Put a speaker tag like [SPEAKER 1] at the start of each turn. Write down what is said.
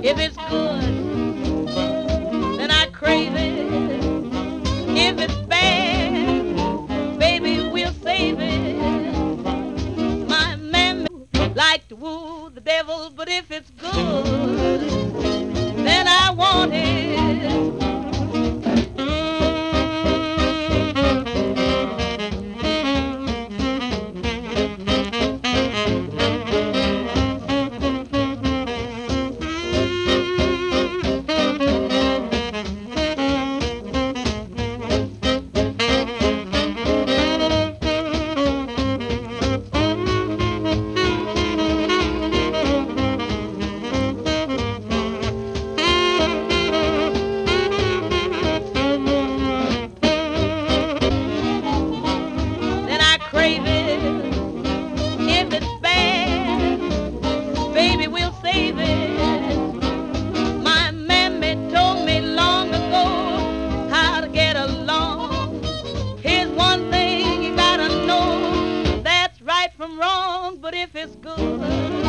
[SPEAKER 1] If it's good, then I crave it. If it's bad, baby, we'll save it. My man like to woo the devil, but if it's good, then I want it. Then I crave it. If it's bad, baby, we'll save it. My mammy told me long ago how to get along. Here's one thing you gotta know, that's right from wrong, but if it's good,